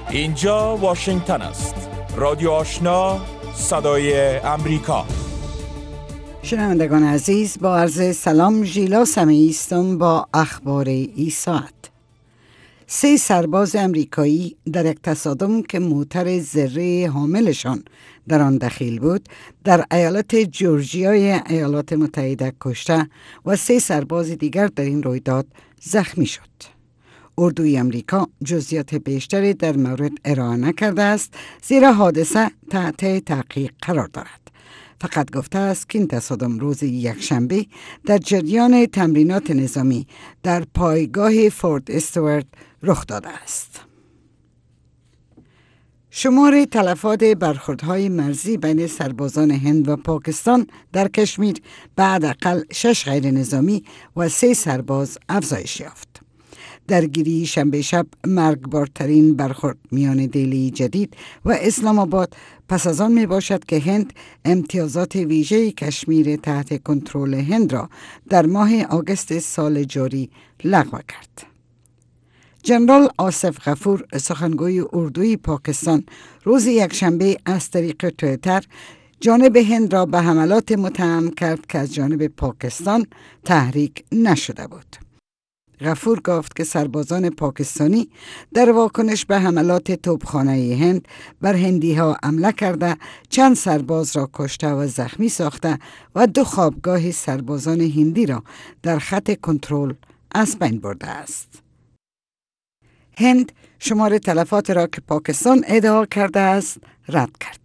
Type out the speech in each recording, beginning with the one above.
اینجا واشنگتن است. رادیو آشنا، صدای امریکا. شنوندگان عزیز، با عرض سلام، ژیلا سمیعی هستم با اخبار این ساعت. 3 سرباز امریکایی در یک تصادم که موتر ذره حاملشان در آن دخیل بود در ایالت جورجیای ایالات متحده کشته و 3 سرباز دیگر در این رویداد زخمی شد. اردوی امریکا جزئیات بیشتری در مورد ارائه نکرده است، زیرا حادثه تحت تحقیق قرار دارد. فقط گفته است که این تصادم روز یکشنبه در جریان تمرینات نظامی در پایگاه فورت استوارت رخ داده است. شمار تلفات برخوردهای مرزی بین سربازان هند و پاکستان در کشمیر به حداقل 6 غیر نظامی و 3 سرباز افزایش یافت. درگیری شنبه شب مرگبارترین برخورد میان دهلی جدید و اسلام آباد پس از آن می باشد که هند امتیازات ویژه کشمیر تحت کنترل هند را در ماه آگوست سال جاری لغو کرد. جنرال آصف غفور، سخنگوی اردوی پاکستان، روز یکشنبه از طریق توییتر جانب هند را به حملات متهم کرد که از جانب پاکستان تحریک نشده بود. غفور گفت که سربازان پاکستانی در واکنش به حملات توپخانه هند بر هندی ها حمله کرده، چند سرباز را کشته و زخمی ساخته و 2 خوابگاه سربازان هندی را در خط کنترل از بین برده است. هند شمار تلفات را که پاکستان ادعا کرده است رد کرد.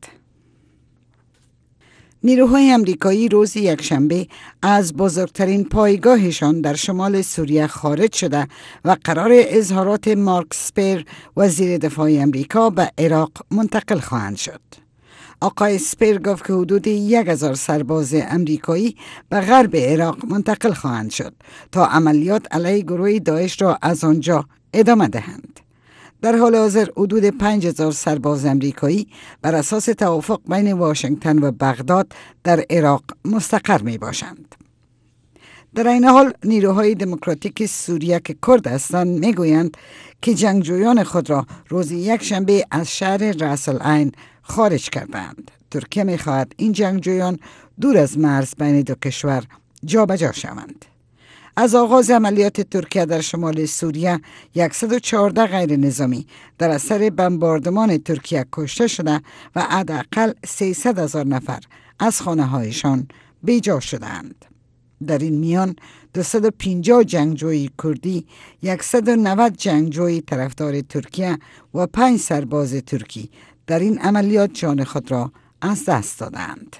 نیروهای امریکایی روز یکشنبه از بزرگترین پایگاهشان در شمال سوریه خارج شده و قرار اظهارات مارک اسپر، وزیر دفاع امریکا، به عراق منتقل خواهند شد. آقای اسپر گفت که حدود 1000 سرباز امریکایی به غرب عراق منتقل خواهند شد تا عملیات علیه گروه داعش را از آنجا ادامه دهند. در حال حاضر حدود 5000 سرباز امریکایی بر اساس توافق بین واشنگتن و بغداد در عراق مستقر می باشند. در این حال نیروهای دموکراتیک سوریه که کرد هستند می گویند که جنگجویان خود را روز یکشنبه از شهر رأس العین خارج کردند. ترکیه می خواهد این جنگجویان دور از مرز بین دو کشور جابجا شوند. از آغاز عملیات ترکیه در شمال سوریه 114 غیر نظامی در اثر بمباردمان ترکیه کشته شده و حداقل 300,000 نفر از خانه هایشان بیجا شدند. در این میان 250 جنگجوی کردی، 190 جنگجوی طرفدار ترکیه و 5 سرباز ترکی در این عملیات جان خود را از دست دادند.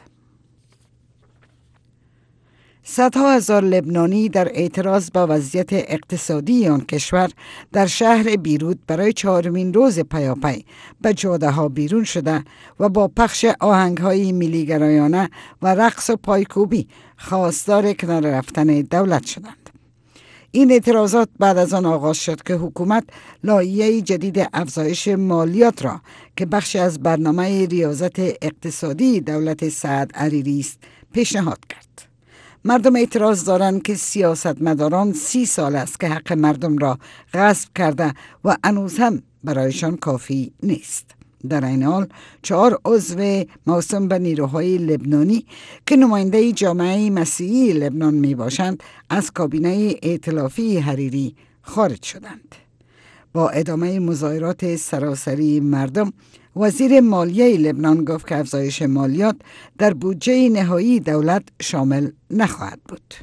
صدها هزار لبنانی در اعتراض به وضعیت اقتصادی آن کشور در شهر بیروت برای 4مین روز پیاپی به جاده ها بیرون شده و با پخش آهنگ‌های ملی‌گرایانه و رقص و پایکوبی خواستار کنار رفتن دولت شدند. این اعتراضات بعد از آن آغاز شد که حکومت لایحه جدید افزایش مالیات را که بخشی از برنامه ریاضت اقتصادی دولت سعد حریری است پیشنهاد کرد. مردم اعتراض دارند که سیاستمداران 30 سال است که حق مردم را غصب کرده و هنوز هم برایشان کافی نیست. در این حال 4 عضو موسوم به نیروهای لبنانی که نماینده جامعه مسیحی لبنان می باشند از کابینه ائتلافی حریری خارج شدند. با ادامه مظاهرات سراسری مردم، وزیر مالیه لبنان گفت که افزایش مالیات در بودجه نهایی دولت شامل نخواهد بود.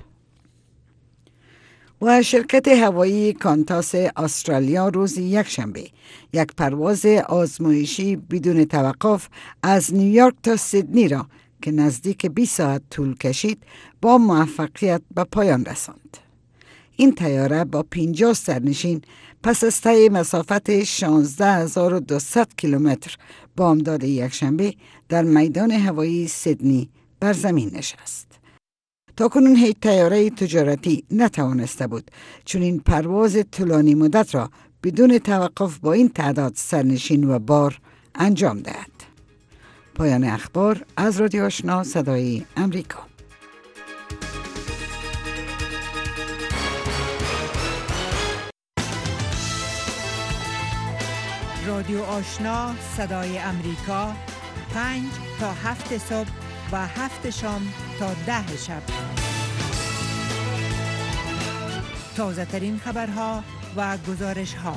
و شرکت هوایی کانتاس استرالیا روز یکشنبه یک پرواز آزمایشی بدون توقف از نیویورک تا سیدنی را که نزدیک 20 ساعت طول کشید با موفقیت به پایان رساند. این طیاره با 50 سرنشین پس از طی مسافت 16200 کیلومتر بامداد یکشنبه در میدان هوایی سیدنی بر زمین نشست. تاکنون هیچ طیاره تجارتی نتوانسته بود چون این پرواز طولانی مدت را بدون توقف با این تعداد سرنشین و بار انجام دهد. پایان اخبار از رادیو آشنا صدای امریکا. رادیو آشنا صدای امریکا 5 تا 7 صبح و 7 شام تا 10 شب. تازه ترین خبرها و گزارش ها.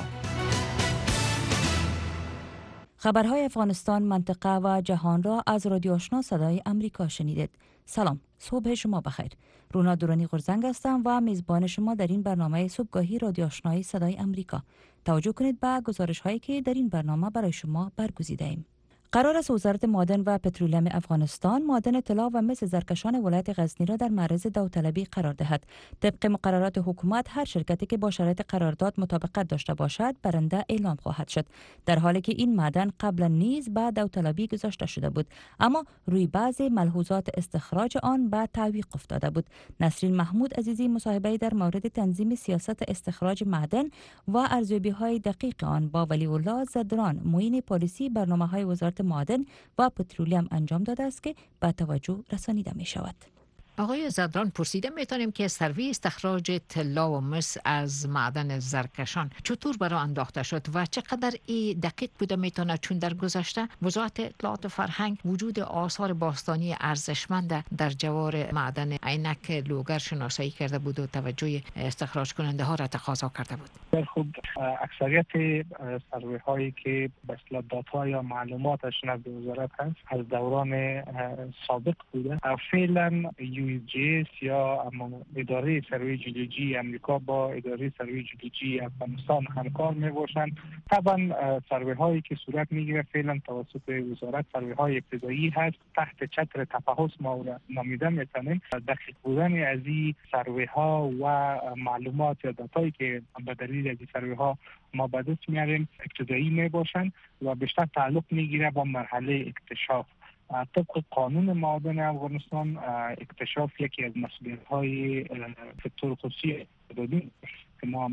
خبرهای افغانستان، منطقه و جهان را از رادیو آشنا صدای امریکا شنیدید. سلام، صبح شما بخیر. رونا دورانی غرزنگ هستم و میزبان شما در این برنامه صبحگاهی رادیو آشنای صدای امریکا. توجه کنید به گزارش هایی که در این برنامه برای شما برگزیده ایم. قرار است وزارت معدن و پترولیم افغانستان معدن طلا و مس زرکشان ولایت غزنی را در معرض داوطلبی قرار دهد. طبق مقررات حکومت هر شرکتی که با شرایط قرارداد مطابقت داشته باشد برنده اعلام خواهد شد، در حالی که این معدن قبلا نیز به داوطلبی گذاشته شده بود، اما روی بعضی ملحوظات استخراج آن به تعویق افتاده بود. نسرین محمود عزیزی مصاحبه در مورد تنظیم سیاست استخراج معدن و ارزیابی‌های دقیق آن با ولی الله زدران، معین پالیسی برنامه‌های وزارت معدن و پترولیم انجام داده است که به توجه رسانیده می شود. آقای زدران، پرسیده میتونیم که سروی استخراج طلا و مس از معدن زرکشان چطور برای انداخته شد و چقدر ای دقیق بوده میتونه، چون در گذشته وزارت اطلاعات و فرهنگ وجود آثار باستانی ارزشمند در جوار معدن عینک لوگر شناسایی کرده بود و توجه استخراج کننده ها را تقاضا کرده بود. خب اکثریت سروی هایی که به اصطلاح داتا یا معلوماتش نزد وزارت هست از دوران سابق بوده. فعلا USGS یا اداره سروی جیولوژی امریکا با اداره سروی جیولوژی افغانستان همکار می باشند. طبعا سروی هایی که صورت میگیره فعلا توسط وزارت سروی های ابتدایی هست، تحت چتر تفحص ما نامیده میتونیم. دقیق بودن از این سروی ها و معلومات یا داتایی که به دلیل از این سروی ها ما به دست میاریم ابتدایی می باشند و بیشتر تعلق میگیره با مرحله اکتشاف. طبق قانون معادن افغانستان اکتشاف یکی از مسئولیت‌های سکتور خصوصی دادیم که ما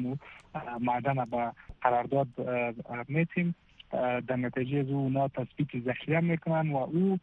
معدن به قرارداد میتیم. در نتیجه از اونا تثبیت ذخیره میکنن و او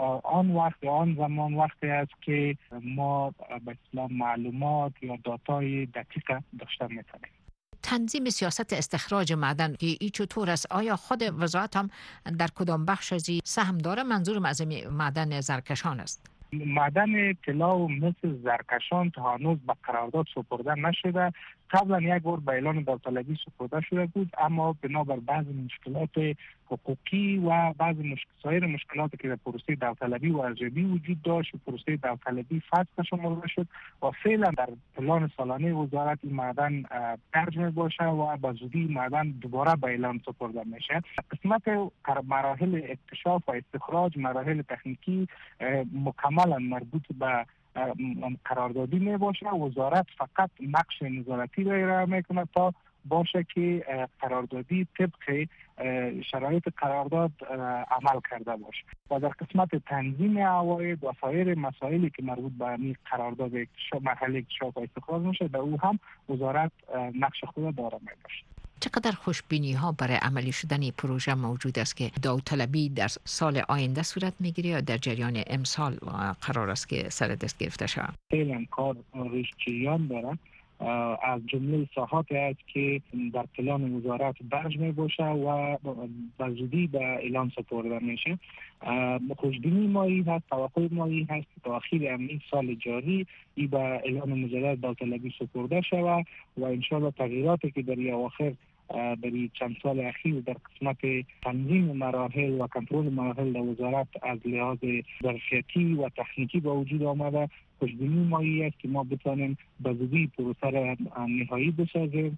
آن زمان وقتی است که ما به اصطلاح معلومات یا داتای دقیق داشته میتونیم. تنظیم سیاست استخراج معدن که ای چطور است؟ آیا خود وزارت هم در کدام بخش از این سهم داره؟ منظورم از معدن زرکشان است. معدن طلا و مس زرکشان تا هنوز به قرارداد سپرده نشده. قبلا یک بار به اعلان داوطلبی سپرده شده بود، اما بنابر بعضی مشکلات حقوقی و بعضی سایر مشکلاتی که در پروسه داوطلبی و ارزیابی وجود داشت، پروسه داوطلبی فسخ شمرده شد و فعلا در پلان سالانه وزارت این معدن درج باشه و به زودی معدن دوباره به اعلان سپرده میشه. قسمت مراحل اکتشاف و استخراج، مراحل تکنیکی مکملا مربوط به قراردادی می باشه. وزارت فقط نقش نظارتی را ارائه میکنه تا باشه که قراردادی طبق شرایط قرارداد عمل کرده باشه و در قسمت تنظیم عواید و سایر مسائلی که مربوط به این قرارداد مرحله اکتشاف و استخراج میشه در او هم وزارت نقش خود داره می باشه. چقدر خوشبینی ها برای عملی شدن این پروژه موجود است که داوطلبی در سال آینده صورت میگیره یا در جریان امسال قرار است که سر دست گرفته شود؟ فعلا کار روش جریان داره. از جمله ساحاتی است که در پلان وزارت درج می باشه و به زودی به اعلان سپرده میشه. خوشبینی مایی هست، توقع مایی هست که تا اخیر این سال جاری ای به اعلان مجدد داوطلبی سپرده شود و انشاءالله تغییراتی که در اواخر در چند سال اخیر در قسمت تنظیم مراحل و کنترل مراحل در وزارت از لحاظ ظرفیتی و تکنیکی به وجود آمده، خوشبینی مایی است که ما بتوانیم به زودی پروسه را نهایی بسازیم.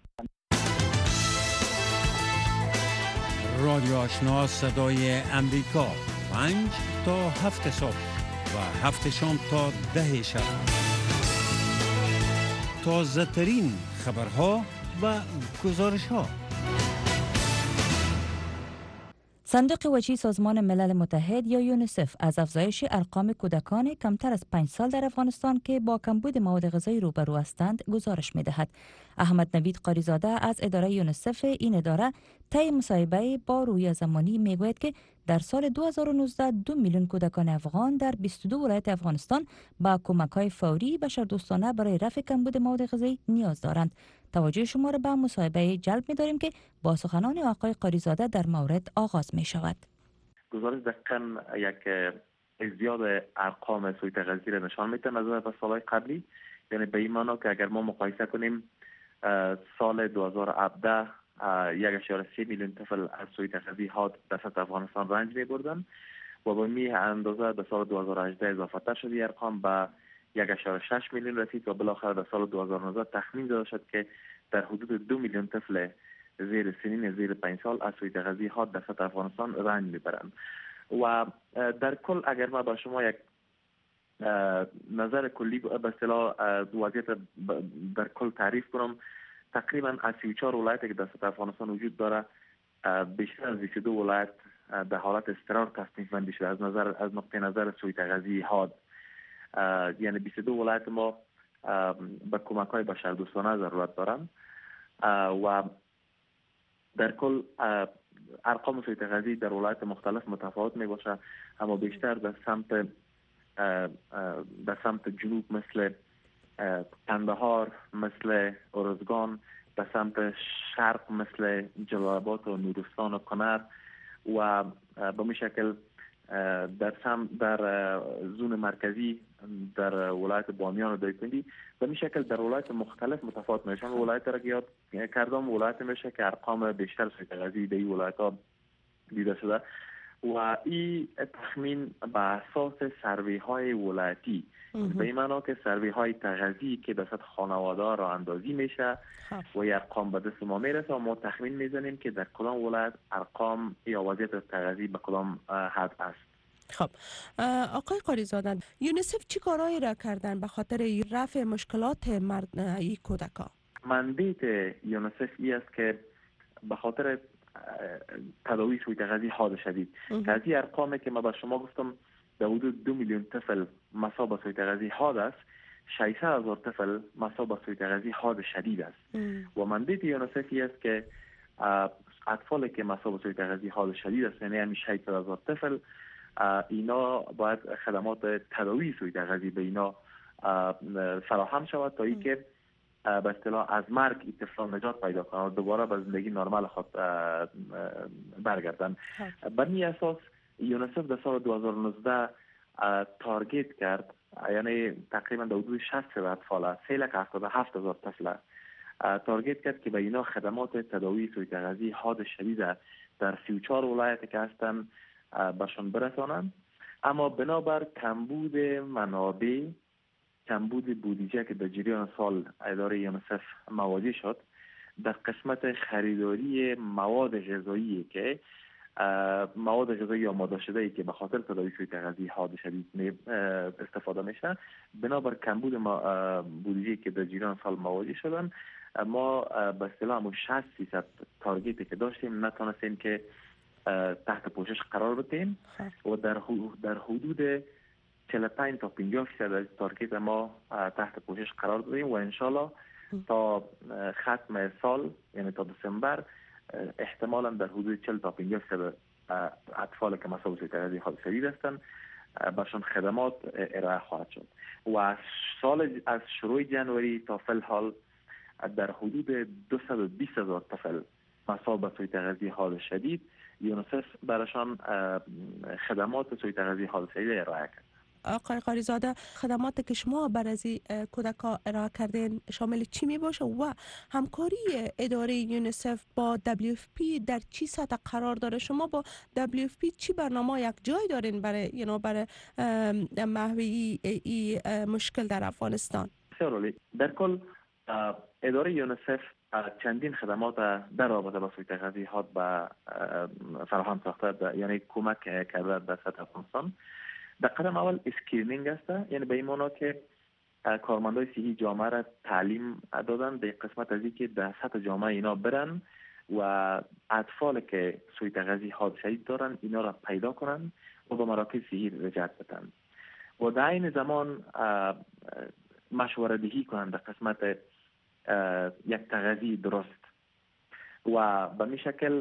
رادیو آشنا صدای امریکا 5 تا 7 صبح و 7 شام تا 10 شب. تازه ترین خبرها و گزارش ها. صندوق وجهی سازمان ملل متحد یا یونیسف از افزایش ارقام کودکان کمتر از 5 سال در افغانستان که با کمبود مواد غذایی روبرو هستند گزارش می‌دهد. احمد نوید قاریزاده از اداره یونیسف این اداره طی مصاحبه با رویا زمانی میگوید که در سال 2019 2 میلیون کودکان افغان در 22 ولایت افغانستان با کمک‌های فوری بشردوستانه برای رفع کمبود مواد غذایی نیاز دارند. توجه شما را به مصاحبه جلب می‌داریم که با سخنان آقای قاریزاده در مورد آغاز می‌شود. گزارش دقیقاً یک ازدیاد ارقام سوی تغذیه را نشان میده نظر به سالهای قبلی. یعنی به این معنا که اگر ما مقایسه کنیم سال 2017 1.3 میلیون طفل از سوی تغذیه حاد در سطح افغانستان رنج می‌بردند و به می اندازه در سال 2018 اضافه تر شد ارقام به 1.6 میلیون رسید و بالاخره در سال 2019 تخمین داده شد که در حدود 2 میلیون طفل زیر سنین زیر 5 سال از سوی تغذیه حاد در سطح افغانستان رنج میبرند. و در کل اگر ما با شما یک نظر کلی به اصطلاح وضعیت در کل تعریف کنم، تقریبا از 34 ولایتی که در سطح افغانستان وجود داره بیشتر از 22 ولایت در حالت اضطرار تصنیف بندی شده از نقطه نظر سوی تغذیه حاد. یعنی 22 ولایت ما به کمک‌های بشردوستانه ضرورت دارند و در کل ارقام سوی تغذیه در ولایت مختلف متفاوت می باشه، اما بیشتر در سمت جنوب مثل قندهار، مثل ارزگان، در سمت شرق مثل جلال آباد و نورستان و کنر و به می شکل در زون مرکزی در ولایت بامیان و دایکنډي به می شکل در ولایت مختلف متفاوت میشن. ولایت را یاد کردم ولایت میشه که ارقام بیشتر سوی تغذیه در این ولایت ها دیده شده و این تخمین به اساس سروی های ولایتی به این معنا که سروی های تغذیه که در سطح خانواده را اندازی میشه و ارقام به دست ما میرسه و ما تخمین میزنیم که در کدام ولایت ارقام یا وضعیت تغذیه به کدام حد است. خب آقای قاریزاده، یونیسف چی کارهایی را کردن به خاطر رفع مشکلات کودکان؟ مندیت یونیسف ای است که به خاطر تداوی سوی تغذیه حاد شدید که از این ارقامی که ما به شما گفتم در حدود 2 میلیون طفل مصاب به سوی تغذیه حاد است، 600,000 طفل مصاب به سوی تغذیه حاد شدید است و مندیت یونیسف ای است که اطفالی که مصاب به سوی تغذیه حاد شدید است، یعنی 600,000 طفل، اینا باید خدمات تداوی سوی تغذیه به اینا فراهم شود تا اینکه به اصطلاح از مرگ این طفلان نجات پیدا کنند و دوباره به زندگی نرمال خود برگردن. بر این اساس یونیسف در سال 2019 تارگت کرد، یعنی تقریبا در حدود 60 اطفال 377,000 طفل تارگت کرد که به اینا خدمات تداوی سوی تغذیه حاد شدید در 34 ولایت که هستند برشان برسانند. اما بنابر کمبود منابع، کمبود بودجه که در جریان سال اداره یونیسف مواجه شد در قسمت خریداری مواد غذایی که مواد غذایی آماده شده ای که به خاطر تداوی سوی تغذیه حاد شدید استفاده میشه، بنابر کمبود بودجه که در جریان سال مواجه شدن، ما به اصطلاح 60% تارگتی که داشتیم نتونستیم که تحت پوشش قرار بدیم و در حدود 45 تا 50% از تارگت ما تحت پوشش قرار دادیم و انشالله تا ختم سال یعنی تا دسامبر احتمالا در حدود 40 تا 50% اطفال که مصاب به تغذیه حاد شدید هستند برشان خدمات ارائه خواهد شد و از شروع جنوری تا فی الحال در حدود 220,000 طفل مصاب به تغذیه حاد شدید یونیسف برشان خدمات سوی تغذیه حاد شدید ارائه کرد. آقای قاریزاده، خدمات که شما برای کودکان ارائه کردین شامل چی می باشه و همکاری اداره یونیسف با WFP در چی سطح قرار داره؟ شما با WFP چی برنامه یک جای دارین برای محو ای مشکل در افغانستان؟ در کل اداره یونیسف چندین خدمات در رابطه با سوی تغذیه حاد به فراهم ساخته، یعنی کمک کرده در سطح افغانستان. در قدم اول اسکرینینگ است، یعنی به این معنا که کارمندای صحی جامعه را تعلیم دادن به قسمت از اینکه در سطح جامعه اینا برن و اطفال که سوی تغذیه حاد شدید دارن اینا را پیدا کنن و به مراکز صحی رجوع بدن و در این زمان مشوره دهی کنن در قسمت یک تغذیه درست و به می شکل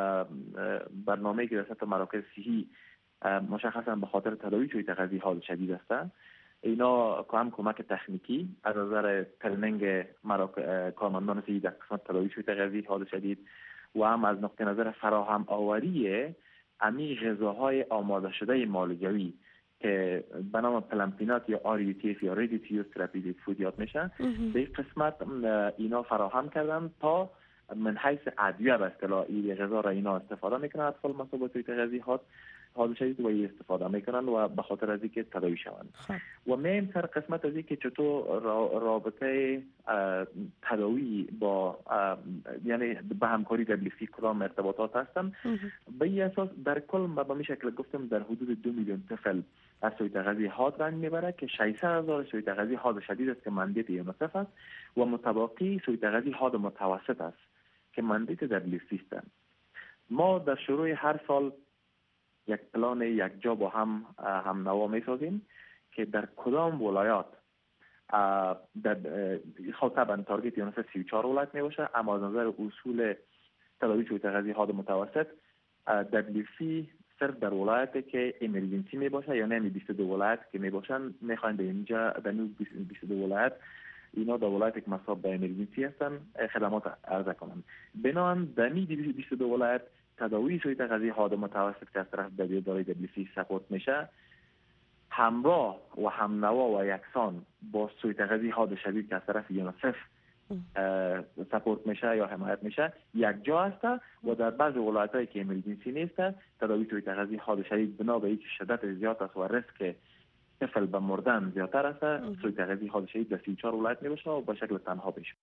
برنامه که در سطح مراکز صحی مشخصا به خاطر تداوی سوی تغذیه حاد شدید است اینا هم کمک تکنیکی از نظر ترنینگ کارمندان سید در قسمت تداوی شویت غذایی حاد شدید و هم از نقطه نظر فراهم آوری امی غذاهای آماده شده معالجوی که به نام پلمپینات یا RUTF یا Ready to Use Therapeutic Food یاد میشه، به این قسمت اینا فراهم کردن تا من حیث ادویه به اصطلاح این غذا را اینا استفاده میکنن اطفال مصاب به سوء تغذیه حاد شدید و این استفاده میکنن و به خاطر از اینکه تداوی شوند. و میم سر قسمت از اینکه چطور رابطه تداوی با یعنی به همکاری WFP کدام ارتباطات هستن، به این اساس در کل به این شکل گفتم در حدود 2 میلیون طفل از سوء تغذیه حاد رنج میبره که 600,000 سوء تغذیه حاد شدید است که مندیت یونیسف است و متبقی سوء تغذیه حاد متوسط است که مندیت WFP است. ما در شروع هر سال یک پلان یک جا با هم نوا میسازیم که در کدام ولایات در طبعا تارگت یونیسف 34 ولایت می باشه، اما از نظر اصول تداوی سوء تغذیه حاد متوسط WFP صرف در ولایتی که امرجنسی می باشه یا نمی 22 ولایت که می باشن میخواین به اینجا در 22 ولایت اینا در ولایتی که مصاب به امرجنسی هستن خدمات عرضه کنن. بنابراین در 22 ولایت تداوی سوء تغذیه حاد متوسط که از طرف WFP سپورت میشه همراه و همنوا و یکسان با سوء تغذیه حاد شدید که از طرف یونیسف سپورت میشه یا حمایت میشه یک جا است و در بعض ولایت‌هایی که امرجنسی نیست تداوی سوء تغذیه حاد شدید بنا به اینکه شدت زیاد است و ریسک طفل به مردن زیادتر است سوء تغذیه حاد شدید در 34 ولایت میباشه و به شکل تنها بشه.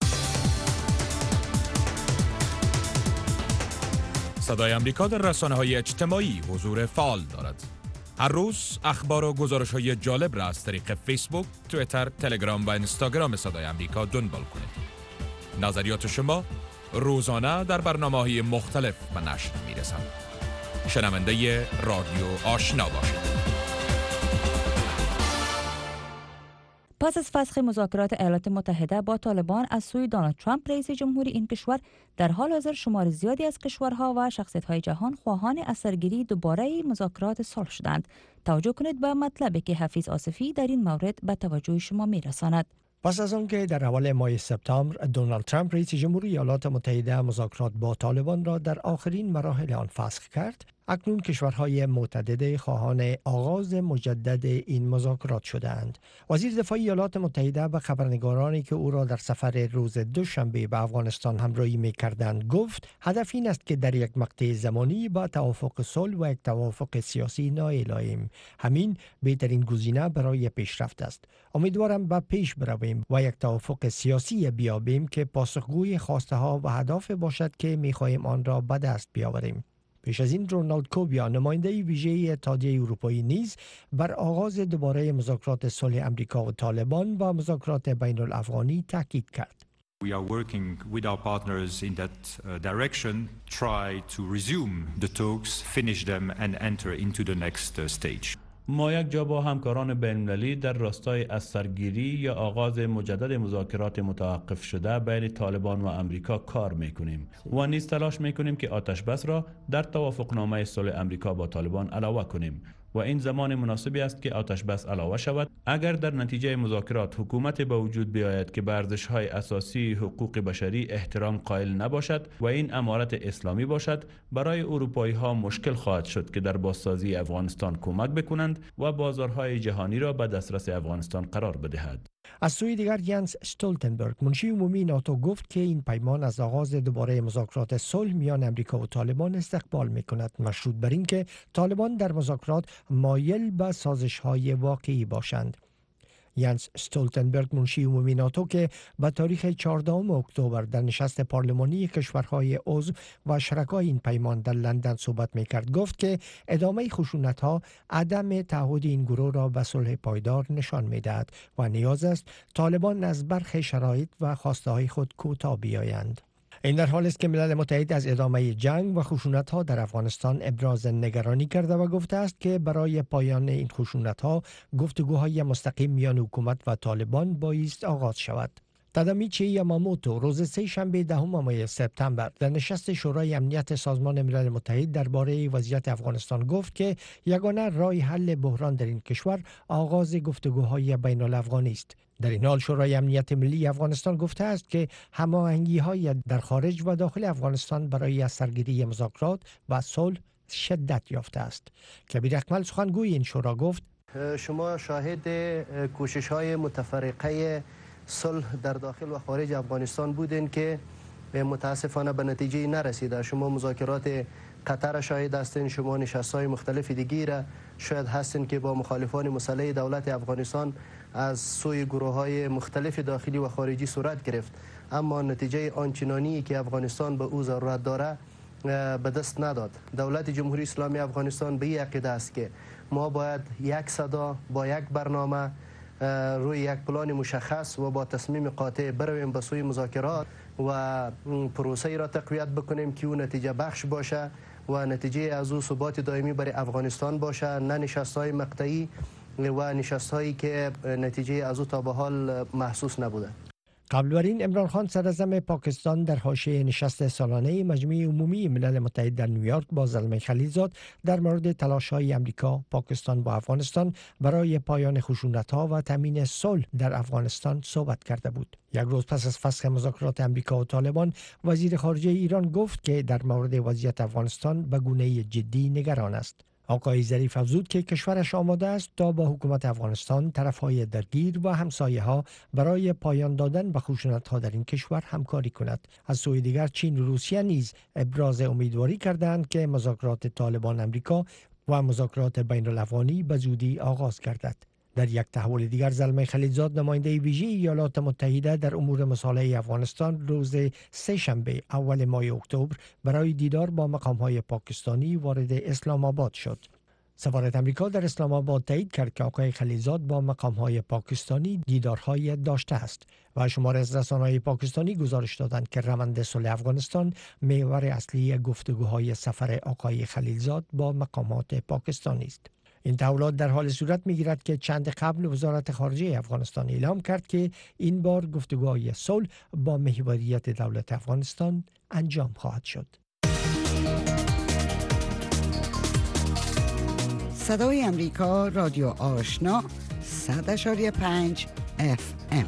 صدای امریکا در رسانه‌های اجتماعی حضور فعال دارد. هر روز اخبار و گزارش‌های جالب را از طریق فیسبوک، توییتر، تلگرام و اینستاگرام صدای امریکا دنبال کنید. نظریات شما روزانه در برنامه‌های مختلف به نشر می‌رسد. شنونده رادیو آشنا باشید. پس از فسخ مذاکرات ایالات متحده با طالبان از سوی دونالد ترامپ رئیس جمهوری این کشور، در حال حاضر شمار زیادی از کشورها و شخصیت‌های جهان خواهان اثرگیری دوباره مذاکرات صلح شدند. توجه کنید به مطلبی که حفیظ آصفی در این مورد به توجه شما می‌رساند. پس از آنکه در اول ماه سپتامبر دونالد ترامپ رئیس جمهوری ایالات متحده مذاکرات با طالبان را در آخرین مراحل آن فسخ کرد، اکنون کشورهای متعدد خواهان آغاز مجدد این مذاکرات شدند. وزیر دفاع ایالات متحده به خبرنگارانی که او را در سفر روز دوشنبه به افغانستان همراهی می‌کردند گفت هدف این است که در یک مقطع زمانی با توافق صلح و یک توافق سیاسی نائل آییم. همین بهترین گزینه برای پیشرفت است. امیدوارم به پیش برویم و یک توافق سیاسی بیابیم که پاسخگوی خواسته ها و اهداف باشد که می‌خواهیم آن را به دست بیاوریم. پیش از این رونالد کوبیا نماینده ویژه اتحادیه اروپایی نیز بر آغاز دوباره مذاکرات صلح امریکا و طالبان و مذاکرات بین الافغانی تاکید کرد. We are working with our partners in that direction, try to resume the talks, finish them and enter into the next stage. ما یک جا با همکاران بین‌المللی در راستای اثرگیری یا آغاز مجدد مذاکرات متوقف شده بین طالبان و امریکا کار میکنیم و نیز تلاش میکنیم که آتش بس را در توافقنامه صلح امریکا با طالبان علاوه کنیم و این زمان مناسبی است که آتش بس علاوه شود اگر در نتیجه مذاکرات حکومت به وجود بیاید که به ارزش‌های اساسی حقوق بشری احترام قائل نباشد و این امارت اسلامی باشد. برای اروپایی‌ها مشکل خواهد شد که در بازسازی افغانستان کمک بکنند و بازارهای جهانی را به دسترس افغانستان قرار بدهد. از سوی دیگر ینس استولتنبرگ منشی عمومی ناتو گفت که این پیمان از آغاز دوباره مذاکرات صلح میان امریکا و طالبان استقبال میکند، مشروط بر اینکه طالبان در مذاکرات مایل به سازش‌های واقعی باشند. ینس استولتنبرگ منشی عمومی ناتو که به تاریخ 14 اکتبر در نشست پارلمانی کشورهای عضو و شرکای این پیمان در لندن صحبت میکرد گفت که ادامه خشونت‌ها عدم تعهد این گروه را به صلح پایدار نشان میدهد و نیاز است طالبان از برخی شرایط و خواسته‌های خود کوتاه بیایند. این در حالی است که ملل متحد از ادامه جنگ و خشونت‌ها در افغانستان ابراز نگرانی کرده و گفته است که برای پایان این خشونت‌ها گفتگوهای مستقیم میان حکومت و طالبان بایست آغاز شود. تادامیچی یاماموتو روز سه شنبه دهم ماه سپتامبر در نشست شورای امنیت سازمان ملل متحد درباره وضعیت افغانستان گفت که یگانه راه حل بحران در این کشور آغاز گفتگوهای بین الافغانی است. در این حال شورای امنیت ملی افغانستان گفته است که هماهنگی‌های در خارج و داخل افغانستان برای سرگیری مذاکرات و صلح شدت یافته است. کبیر اکمل سخنگوی این شورا گفت شما شاهد کوشش‌های متفرقه صلح در داخل و خارج افغانستان بودین که متاسفانه به نتیجه نرسیده. شما مذاکرات قطر شاهد هستین، شما نشست‌های مختلف دیگه را شاید هستین که با مخالفان مسلح دولت افغانستان از سوی گروه‌های مختلف داخلی و خارجی صورت گرفت، اما نتیجه آنچنانی که افغانستان به او ضرورت داره به دست نداد. دولت جمهوری اسلامی افغانستان به این عقیده است که ما باید یک صدا با یک برنامه روی یک پلان مشخص و با تصمیم قاطع برویم به سوی مذاکرات و پروسه را تقویت بکنیم که اون نتیجه بخش باشه و نتیجه از او ثبات دائمی برای افغانستان باشه، نه نشست‌های مقطعی و نشست‌هایی که نتیجه از او تا به حال محسوس نبوده. قبل بر این عمران خان صدراعظم پاکستان در حاشیه نشست سالانه مجمع عمومی ملل متحد در نیویورک با زلمه خلیلزاد در مورد تلاش‌های امریکا، پاکستان با افغانستان برای پایان خشونت‌ها و تامین صلح در افغانستان صحبت کرده بود. یک روز پس از فسخ مذاکرات امریکا و طالبان، وزیر خارجه ایران گفت که در مورد وضعیت افغانستان به گونه جدی نگران است. آقای ظریف افزود که کشورش آماده است تا با حکومت افغانستان، طرفهای درگیر و همسایه‌ها برای پایان دادن به خشونت‌ها در این کشور همکاری کند. از سوی دیگر چین و روسیه نیز ابراز امیدواری کردند که مذاکرات طالبان امریکا و مذاکرات بین الافغانی به زودی آغاز گردد. در یک تحول دیگر، زلمه خلیلزاد نماینده ویژه ایالات متحده در امور مصالحه افغانستان روز سه شنبه اول ماه اکتبر برای دیدار با مقام‌های پاکستانی وارد اسلام آباد شد. سفارت امریکا در اسلام آباد تایید کرد که آقای خلیلزاد با مقام‌های پاکستانی دیدارهای داشته است و شمار از رسانه‌های پاکستانی گزارش دادند که روند صلح افغانستان محور اصلی گفتگوهای سفر آقای خلیلزاد با مقامات پاکستانی است. این تحولات در حال صورت می‌گیرد که چند قبل وزارت خارجه افغانستان اعلام کرد که این بار گفتگوهای صلح با محوریت دولت افغانستان انجام خواهد شد. صدای امریکا، رادیو آشنا، 100.5 FM.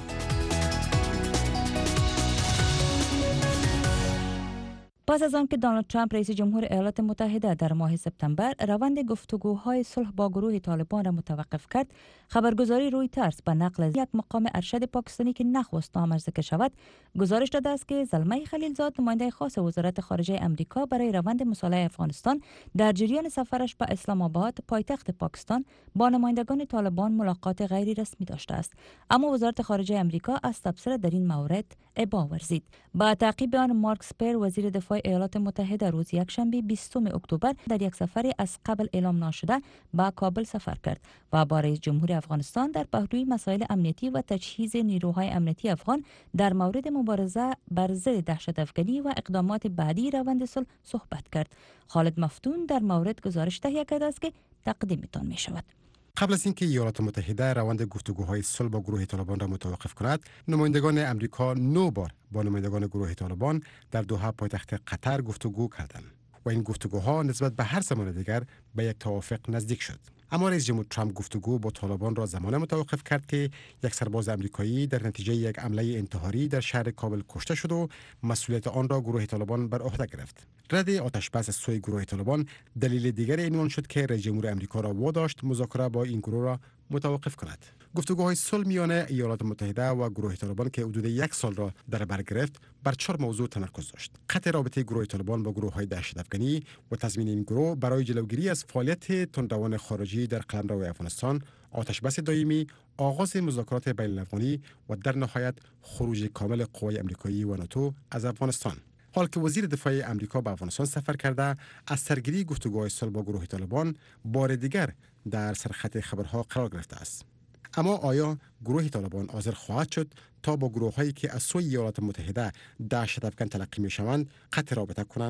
پس از آنکه دونالد ترامپ رئیس جمهور ایالات متحده در ماه سپتامبر روند گفتگوهای صلح با گروه طالبان را متوقف کرد، خبرگزاری رویترز به نقل از یک مقام ارشد پاکستانی که نخواست نام ذکر شود گزارش داده است که زلمه خلیلزاد، نماینده خاص وزارت خارجه امریکا برای روند مصالحه افغانستان، در جریان سفرش به اسلام آباد، پایتخت پاکستان، با نمایندگان طالبان ملاقات غیر رسمی داشته است. اما وزارت خارجه امریکا از تبصره در این مورد ابا ورزید. با تعقیب آن، مارک اسپر، وزیر دفاع ایالات متحده، روز یکشنبه 20 اکتبر در یک سفر از قبل اعلام نشده به کابل سفر کرد و با رئیس جمهور افغانستان در پهلوی مسائل امنیتی و تجهیز نیروهای امنیتی افغان در مورد مبارزه بر ضد دهشت افکنی و اقدامات بعدی روند صلح صحبت کرد. خالد مفتون در مورد گزارش تهیه کرده است که تقدیمتان می شود. قبل از اینکه ایالات متحده روند گفتگوهای صلح با گروه طالبان را متوقف کند، نمایندگان امریکا 9 بار با نمایندگان گروه طالبان در دوحه پایتخت قطر گفتگو کردند و این گفتگوها نسبت به هر زمان دیگر به یک توافق نزدیک شد. اما رئیس جمهور ترامپ گفتگو با طالبان را زمانه متوقف کرد که یک سرباز آمریکایی در نتیجه یک حمله انتحاری در شهر کابل کشته شد و مسئولیت آن را گروه طالبان بر عهده گرفت. رد آتش بس از سوی گروه طالبان دلیل دیگری عنوان شد که رئیس جمهور آمریکا را واداشت مذاکره با این گروه را متوقف کند. گفتگوهای صلح میان ایالات متحده و گروه طالبان که حدود یک سال را در بر گرفت، بر 4 موضوع تمرکز داشت: قطع رابطه گروه طالبان با گروه‌های دهشت افغانی و تضمین این گروه برای جلوگیری از فعالیت تندروان خارجی در قلمرو افغانستان، آتش بس دائمی، آغاز مذاکرات بین الافغانی و در نهایت خروج کامل قوای آمریکایی و ناتو از افغانستان. حال که وزیر دفاع آمریکا به افغانستان سفر کرده، از سرگیری گفتگوهای صلح با گروه طالبان بار دیگر در سرخط خبرها قرار گرفته است. اما آیا گروه طالبان حاضر خواهد شد تا با گروه‌هایی که از سوی ایالات متحده دهشت افکن تلقی می‌شوند قطع رابطه کنند؟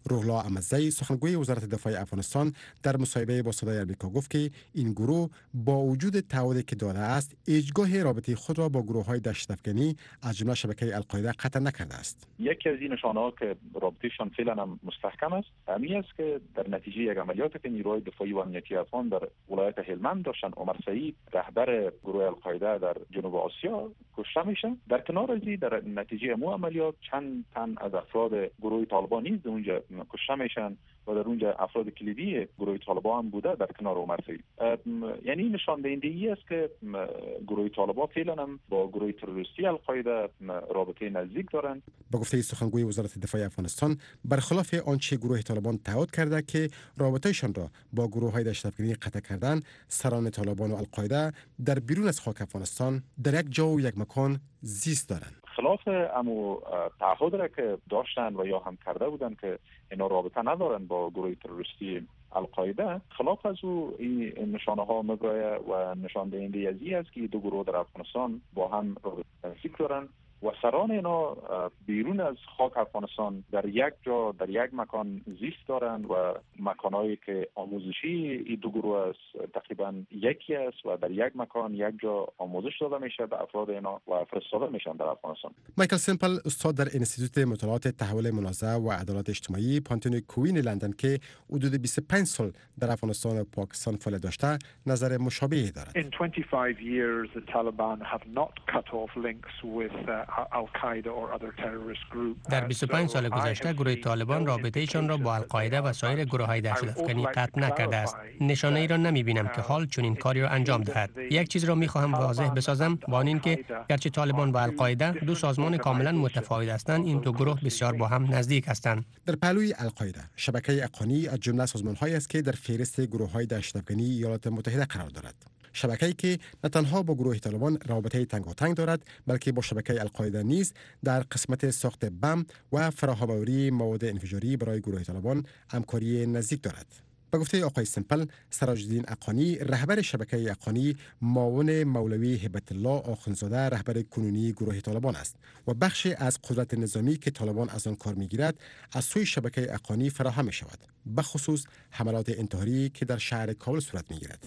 روح‌الله احمدزی سخنگوی وزارت دفاع افغانستان در مصاحبه با صدای آمریکا گفت که این گروه با وجود تعهدی که داده است هیچگاه رابطه خود را با گروه‌های دهشت‌افکنی از جمله شبکه القاعده قطع نکرده است. یکی از این نشانه‌ها که رابطهشان فعلا هم مستحکم است همین است که در نتیجه یک عملیاتی که نیروهای دفاعی و امنیتی افغان در ولایت هلمند داشتن، عمر سعید رهبر گروه القاعده در جنوب آسیا کشته میشن. در کنار از در نتیجه مو عملیات چند تن از افراد گروه طالبان نیز اونجا کشته میشن و در اونجا افراد کلیدی گروه طالبان هم بوده در کنار عمر سعید. یعنی نشان دهنده ای است که گروه طالبان فعلا هم با گروه تروریستی القاعده رابطه نزدیک دارند. با گفته سخنگوی وزارت دفاع افغانستان، برخلاف آنچه گروه طالبان تعهد کرده که رابطهشان را با گروه‌های دهشت‌افکنی قطع کردن، سران طالبان و القاعده در بیرون از خاک افغانستان در یک جا و یک مکان زیست دارند. خلاف امو تعهد را که داشتن و یا هم کرده بودن که اینا رابطه ندارن با گروه تروریستی القاعده، خلاف از او این نشانه ها مبرایه و نشان دهنده از این است که دو گروه در افغانستان با هم رابطه نزدیک دارن و سران اینا بیرون از خاک افغانستان در یک جا در یک مکان زیست دارند و مکانهایی که آموزشی این دو گروه است تقریبا یکی است و در یک مکان یک جا آموزش داده میشه به افراد اینا و فرستاده میشن در افغانستان. مایکل سیمپل، استاد در انستیتوت مطالعات تحول منازعه و عدالت اجتماعی پانتون کوین لندن که حدود 25 سال در افغانستان و پاکستان فعالیت داشته، نظر مشابهی دارد. In 25 years the Taliban have not cut off links with در 25 سال گذشته گروه طالبان رابطه‌شان را با القاعده و سایر گروه‌های دهشت‌افکنی قطع نکرده است. نشانه ای را نمی‌بینم که حال چنین کاری را انجام دهد. یک چیز را می‌خواهم واضح بسازم با آن اینکه گرچه طالبان و القاعده دو سازمان کاملا متفاوت هستند، این دو گروه بسیار با هم نزدیک هستند. در پهلوی القاعده شبکه اقانی از جمله سازمان‌هایی است که در فهرست گروه‌های دهشت‌افکنی ایالات متحده قرار دارد. شبکه‌ای که نه تنها با گروه طالبان رابطه تنگاتنگ دارد، بلکه با شبکه القاعده نیز در قسمت ساخت بم و فراهم‌آوری مواد انفجاری برای گروه طالبان همکاری نزدیک دارد. با گفته آقای سمپل، سراج الدین اقانی رهبر شبکه اقانی معاون مولوی هبت الله آخوندزاده رهبر کنونی گروه طالبان است و بخشی از قدرت نظامی که طالبان از آن کار می‌گیرد از سوی شبکه اقانی فراهم می‌شود، به خصوص حملات انتحاری که در شهر کابل صورت می‌گیرد.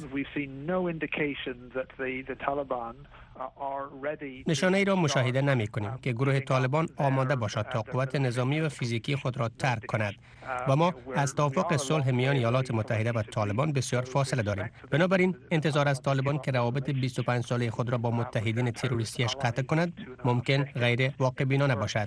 نشانه ای را مشاهده نمی کنیم که گروه طالبان آماده باشد تا قوت نظامی و فیزیکی خود را ترک کند و ما از توافق صلح میان ایالات متحده و طالبان بسیار فاصله داریم. بنابراین انتظار از طالبان که روابط 25 ساله خود را با متحدین تروریستیش قطع کند ممکن غیر واقع بینانه باشد.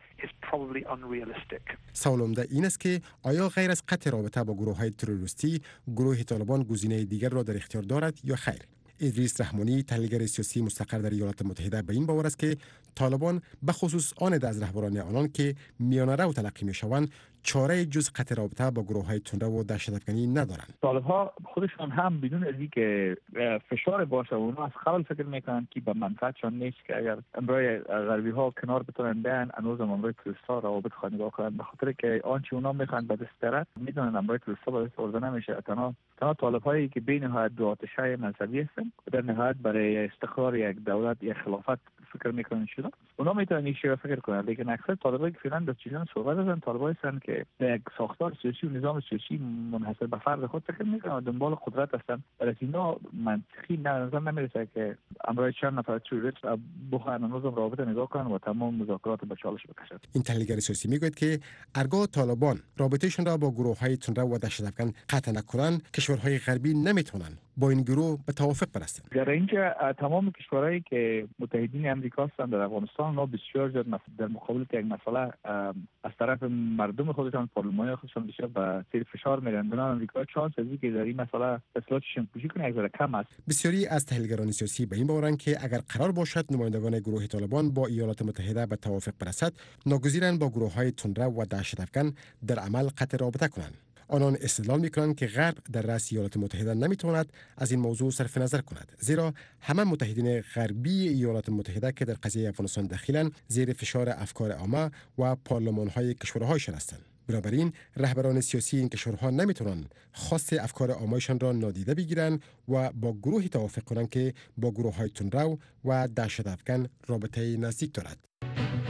سوال عمده این است که آیا غیر از قطع رابطه با گروه‌های تروریستی، گروه طالبان گزینه دیگر را در اختیار دارد یا خیر؟ ادریس رحمانی، تحلیلگر سیاسی مستقر در ایالات متحده، به این باور است که طالبان به خصوص آن از رهبران آنان که میانه‌رو تلقی می‌شوند چاره جز قطع رابطه با گروه‌های تندرو و دهشت‌افکنی ندارند. طالب‌ها خودشان هم بدون از اینکه فشار باشه و اونها از قبل فکر میکنند که به منفعتشان نیست که اگر امروی غربی‌ها کنار بتونن بیان هنوز هم امروی کریستا روابط خود نگاه کنند، به خاطر که آنچه اونها میخوان به دست دارد میدونن امروی کریستا به دست آورده نمیشه. تنها طالب‌هایی که بین نهایت دو آتش‌های مذهبی هستند در نهایت برای استقرار یک دولت یک خلافت فکر میکنن شده اونا میتونن این شیوه فکر کنن، لیکن اکثر طالبایی که فعلا در چیزان صحبت هستن طالبایی هستن که به یک ساختار سیاسی و نظام سیاسی منحصر به فرد خود فکر میکنن و دنبال قدرت هستن. برای اینا منطقی نظر نمیرسه که امروز چند نفر تروریست بخوان نظام رابطه نگاه کنن و تمام مذاکرات به چالش بکشن. این تحلیلگر سیاسی میگوید که ارگاه طالبان رابطهشون را با گروه‌های تندرو و دهشت‌افکن قطع نکنند، کشورهای غربی نمیتونن با این گروه به توافق برسند. در اینجا تمام کشورهایی که متحدین آمریکا هستند در افغانستان ها بسیار زیاد در مقابل یک مسئله از طرف مردم خودشان پارلمان خودشان بسیار به زیر فشار میرن. بنابراین آمریکا چانس از اینکه در این مسئله اصلاحاتشون کوشش کنه یک کم است. بسیاری از تحلیلگران سیاسی به این باورند که اگر قرار باشد نمایندگان گروه طالبان با ایالات متحده به توافق برسد، ناگزیرند با گروه‌های تندرو و دهشت‌افکن در عمل قطع رابطه کنند. آنان استدلال می‌کنند که غرب در رأس ایالات متحده نمی‌تواند از این موضوع صرف نظر کند، زیرا همه متحدین غربی ایالات متحده که در قضیه افغانستان دخیلند زیر فشار افکار عامه و پارلمان‌های کشورهایشان هستند. بنابراین رهبران سیاسی این کشورها نمی‌توانند خواست افکار عامه‌شان را نادیده بگیرند و با گروهی توافق کنند که با گروه‌های تندرو و دهشت‌افکن رابطه نزدیک دارد.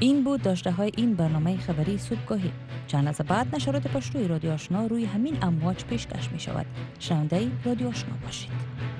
این بود داشته های این برنامه خبری صبحگاهی. چند لحظه بعد نشرات پشتوی رادیو آشنا روی همین امواج پیشکش می شود. شنونده رادیو آشنا باشید.